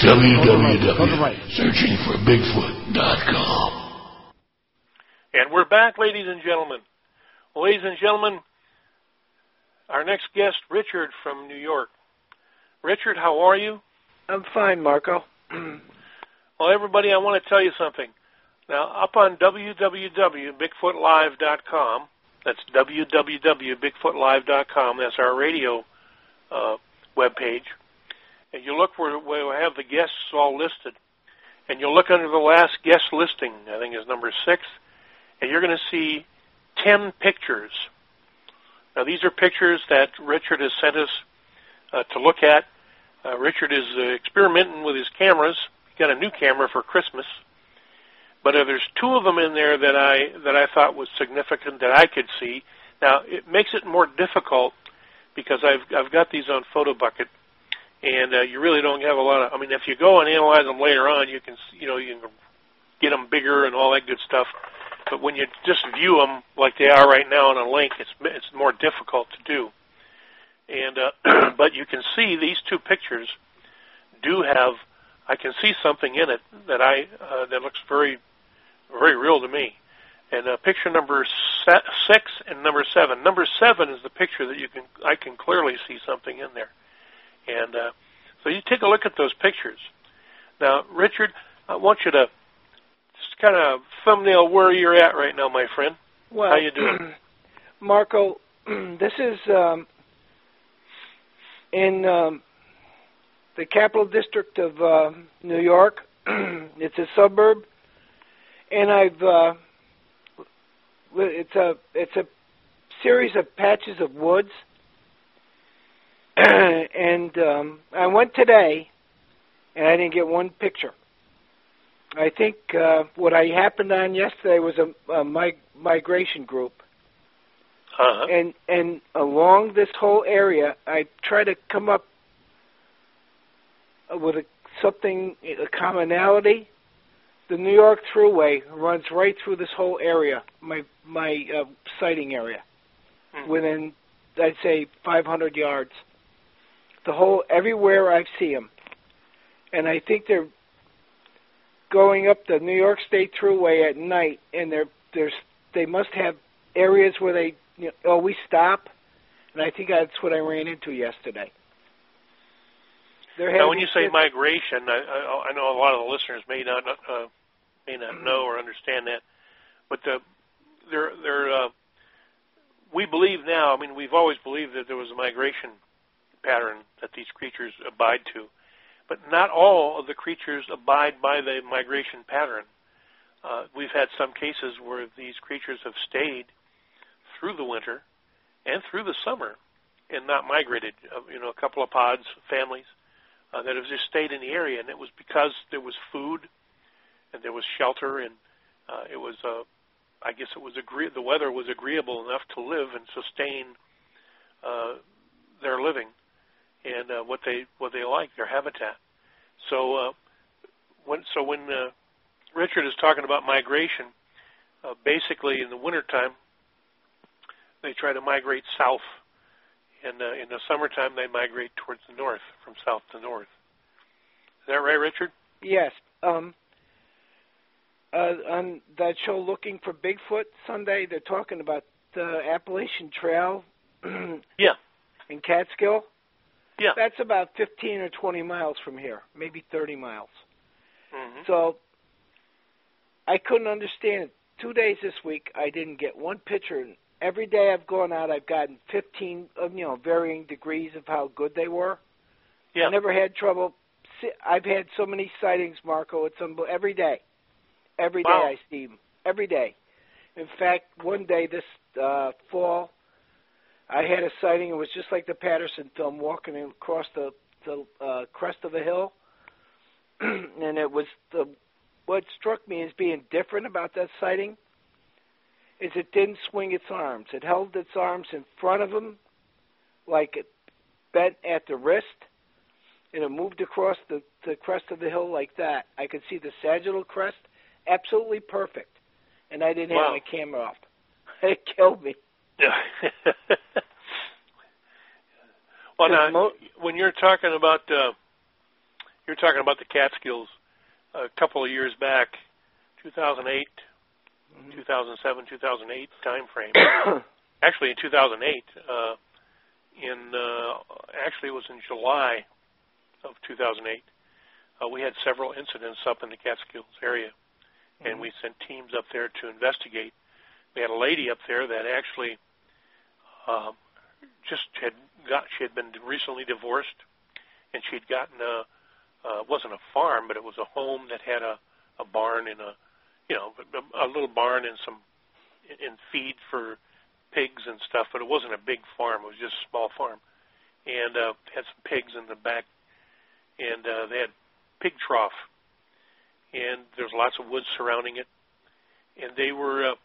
www.searchingforbigfoot.com. And we're back, ladies and gentlemen. Well, ladies and gentlemen, our next guest, Richard from New York. Richard, how are you? I'm fine, Marco. Well, everybody, I want to tell you something. Now, up on www.bigfootlive.com, that's www.bigfootlive.com, that's our radio webpage, and you look where we have the guests all listed, and you'll look under the last guest listing, I think is number 6, and you're going to see 10 pictures. Now, these are pictures that Richard has sent us to look at. Richard is experimenting with his cameras. He got a new camera for Christmas, but there's 2 of them in there that I thought was significant that I could see. Now, it makes it more difficult because I've got these on PhotoBucket, and you really don't have a lot of. I mean, if you go and analyze them later on, you can get them bigger and all that good stuff. But when you just view them like they are right now on a link, it's more difficult to do. And but you can see these 2 pictures do have. I can see something in it that that looks very, very real to me. And picture number 6 and number 7. Number 7 is the picture that I can clearly see something in there. And so you take a look at those pictures. Now, Richard, I want you to just kind of thumbnail where you're at right now, my friend. Well, how you doing? Marco, this is in the Capital District of New York. It's a suburb, and it's a series of patches of woods, and I went today, and I didn't get one picture. I think what I happened on yesterday was a migration group, and along this whole area, I try to come up with a commonality. The New York Thruway runs right through this whole area, my sighting area, within, I'd say, 500 yards. Everywhere I see them. And I think they're going up the New York State Thruway at night, and they must have areas where they always stop, and I think that's what I ran into yesterday. Now, when you say migration, I know a lot of the listeners may not know or understand that, but we believe now. I mean, we've always believed that there was a migration pattern that these creatures abide to. But not all of the creatures abide by the migration pattern. We've had some cases where these creatures have stayed through the winter and through the summer and not migrated. A couple of pods, families, that have just stayed in the area, and it was because there was food and there was shelter, and it was, I guess it was the weather was agreeable enough to live and sustain their living and what they like, their habitat. So when Richard is talking about migration, basically in the wintertime they try to migrate south, and in the summertime they migrate towards the north, from south to north. Is that right, Richard? Yes. On that show Looking for Bigfoot Sunday, they're talking about the Appalachian Trail yeah. in Catskill. Yeah. That's about 15 or 20 miles from here, maybe 30 miles. Mm-hmm. So I couldn't understand it. 2 days this week, I didn't get one picture. And every day I've gone out, I've gotten 15, varying degrees of how good they were. Yeah. I never had trouble. I've had so many sightings, Marco. It's every day. Every day wow. I see them. Every day. In fact, one day this fall, I had a sighting. It was just like the Patterson film, walking across the crest of a hill. And it was what struck me as being different about that sighting is it didn't swing its arms. It held its arms in front of him like it bent at the wrist, and it moved across the crest of the hill like that. I could see the sagittal crest, absolutely perfect, and I didn't wow. have my camera off. It killed me. Yeah. Well, now, when you're talking about the Catskills, a couple of years back, 2008, mm-hmm. 2007, 2008 time frame. Actually, in 2008, actually it was in July of 2008. We had several incidents up in the Catskills area, mm-hmm. and we sent teams up there to investigate. We had a lady up there that actually she had been recently divorced, and she'd gotten it wasn't a farm, but it was a home that had a barn and a little barn and and feed for pigs and stuff, but it wasn't a big farm. It was just a small farm, and had some pigs in the back, and they had pig trough, and there's lots of woods surrounding it, and they were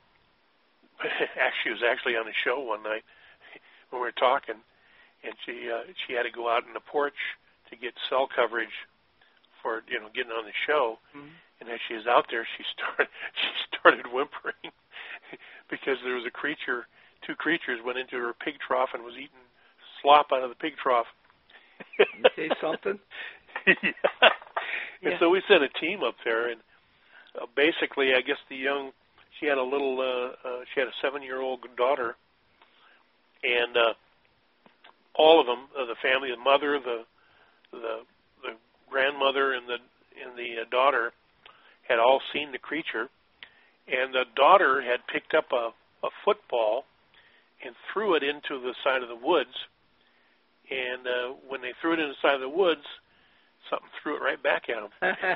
she was actually on the show one night when we were talking, and she had to go out in the porch to get cell coverage for getting on the show, mm-hmm. and as she was out there, she started whimpering because there was two creatures went into her pig trough and was eating slop out of the pig trough. You say something? Yeah. And yeah. so we sent a team up there, and basically, I guess she had she had a 7-year-old daughter, and all of them, the family, the mother, the grandmother, and the daughter, had all seen the creature, and the daughter had picked up a football and threw it into the side of the woods, and when they threw it into the side of the woods, something threw it right back at them.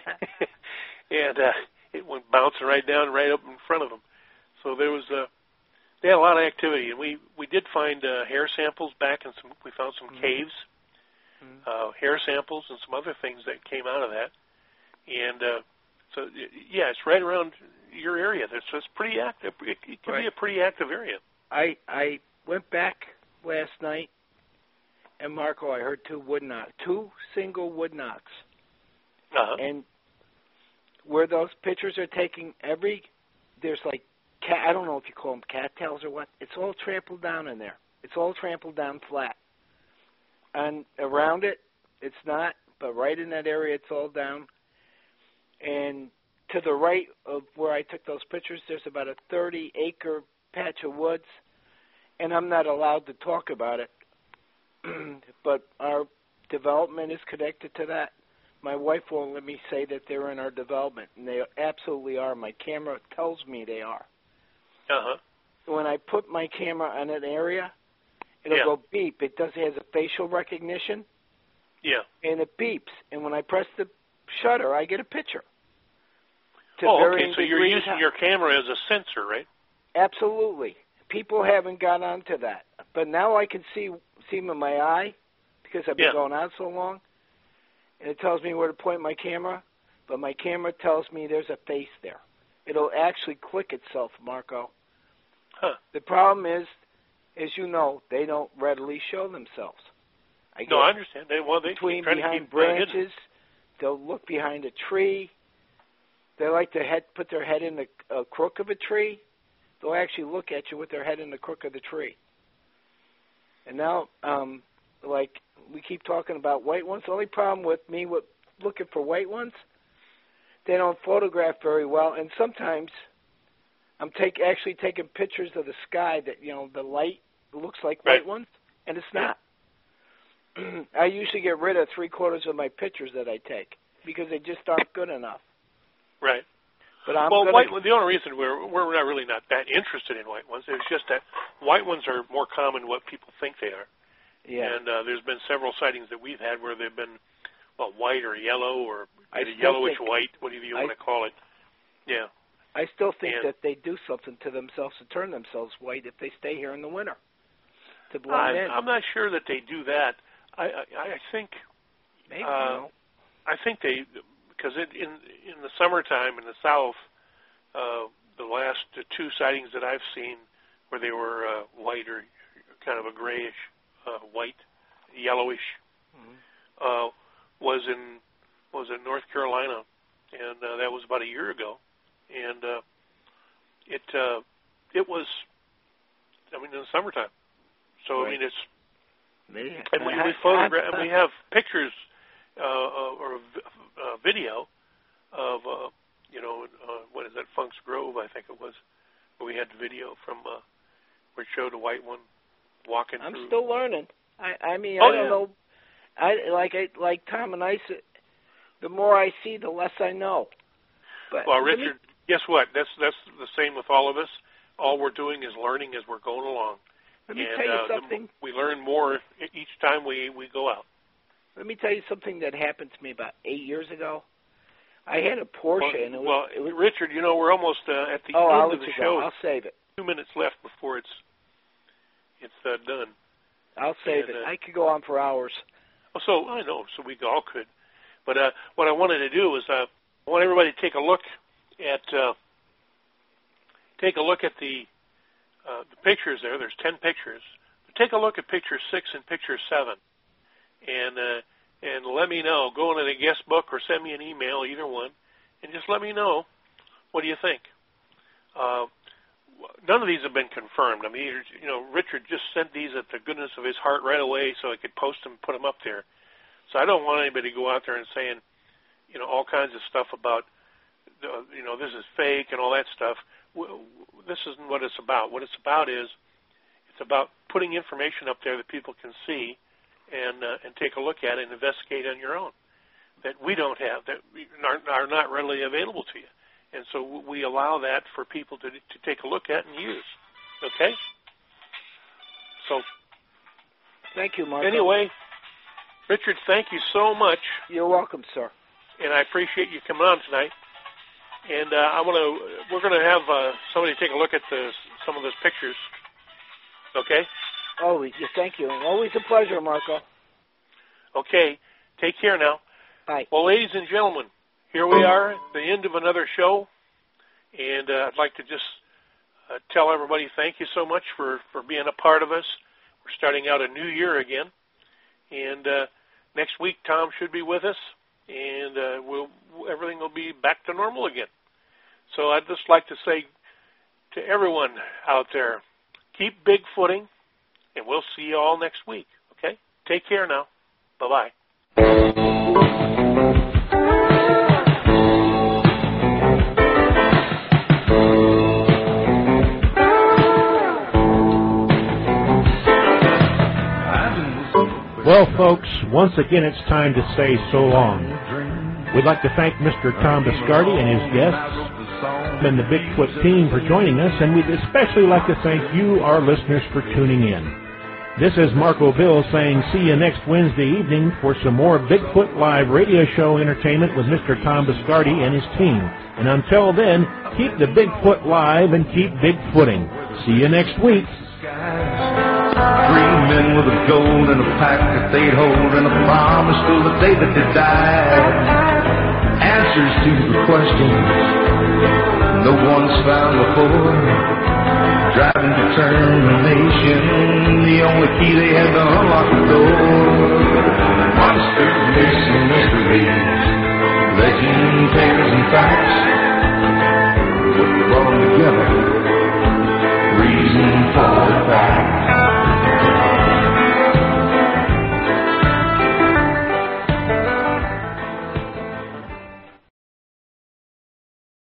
And it went bouncing right down, right up in front of them. So they had a lot of activity, and we did find hair samples back, and we found some mm-hmm. caves, mm-hmm. Hair samples, and some other things that came out of that. And so, yeah, it's right around your area. So it's pretty active. It can be a pretty active area. I went back last night, and Marco, I heard two single wood knocks. Uh-huh. And where those pictures are taking there's like, I don't know if you call them cattails or what. It's all trampled down in there. It's all trampled down flat. And around it, it's not, but right in that area, it's all down. And to the right of where I took those pictures, there's about a 30-acre patch of woods, and I'm not allowed to talk about it. But our development is connected to that. My wife won't let me say that they're in our development, and they absolutely are. My camera tells me they are. Uh-huh. When I put my camera on an area, It'll go beep. It has a facial recognition. Yeah. And it beeps. And when I press the shutter, I get a picture. Okay. So you're using your camera as a sensor, right? Absolutely. People haven't got onto that. But now I can see them in my eye because I've been going out so long. And it tells me where to point my camera. But my camera tells me there's a face there. It'll actually click itself, Marco. Huh. The problem is, as you know, they don't readily show themselves. I understand. They behind branches, they'll look behind a tree. They like to put their head in the crook of a tree. They'll actually look at you with their head in the crook of the tree. And now, like we keep talking about white ones, the only problem with me with looking for white ones, they don't photograph very well, and sometimes I'm actually taking pictures of the sky that, the light looks like white ones, and it's not. I usually get rid of 3/4 of my pictures that I take because they just aren't good enough. Right. But the only reason we're not really not that interested in white ones is just that white ones are more common than what people think they are. Yeah. And there's been several sightings that we've had where they've been, white or yellow or yellowish white, whatever you want to call it. Yeah. I still think that they do something to themselves to turn themselves white if they stay here in the winter to blend in. I'm not sure that they do that. I think maybe I think they, because in the summertime in the South, the last 2 sightings that I've seen where they were white or kind of a grayish white, yellowish, was in North Carolina, and that was about a year ago, and it was, in the summertime. So right. it's. Man. And we photograph, and we have pictures or video of, what is that, Funk's Grove, I think it was, where we had the video from where it showed a white one walking through. I'm still learning. I don't know. Like Tom and I said, the more I see, the less I know. But well, Richard, guess what? That's the same with all of us. All we're doing is learning as we're going along. Let me tell you something. We learn more each time we go out. Let me tell you something that happened to me about 8 years ago. I had a Porsche, and it was Richard, we're almost at the end of the show. I'll save it. 2 minutes left before it's done. I'll save it. I could go on for hours. So I know, so we all could. But what I wanted to do is I want everybody to take a look at the pictures there. There's 10 pictures. But take a look at picture 6 and picture 7, and let me know. Go into the guest book or send me an email, either one, and just let me know what do you think. None of these have been confirmed. Richard just sent these at the goodness of his heart right away so I could post them and put them up there. So I don't want anybody to go out there and saying, all kinds of stuff about, this is fake and all that stuff. This isn't what it's about. What it's about is it's about putting information up there that people can see and take a look at it and investigate on your own that we don't have, that are not readily available to you. And so we allow that for people to take a look at and use. Okay? So. Thank you, Mark. Anyway, Richard, thank you so much. You're welcome, sir. And I appreciate you coming on tonight. And we're gonna have somebody take a look at some of those pictures. Okay? Oh, thank you. Always a pleasure, Marco. Okay. Take care now. Bye. Well, ladies and gentlemen, here we are at the end of another show, and I'd like to just tell everybody thank you so much for being a part of us. We're starting out a new year again, and next week Tom should be with us, and everything will be back to normal again. So I'd just like to say to everyone out there, keep bigfooting, and we'll see you all next week, okay? Take care now. Bye-bye. Well, folks, once again it's time to say so long. We'd like to thank Mr. Tom Biscardi and his guests and the Bigfoot team for joining us, and we'd especially like to thank you, our listeners, for tuning in. This is Marco Bill saying see you next Wednesday evening for some more Bigfoot Live radio show entertainment with Mr. Tom Biscardi and his team. And until then, keep the Bigfoot live and keep Bigfooting. See you next week. 3 men with a gold and a pack that they'd hold and a promise till the day that they died. Answers to the questions no one's found before. Driving determination, the only key they had to unlock the door. Monsters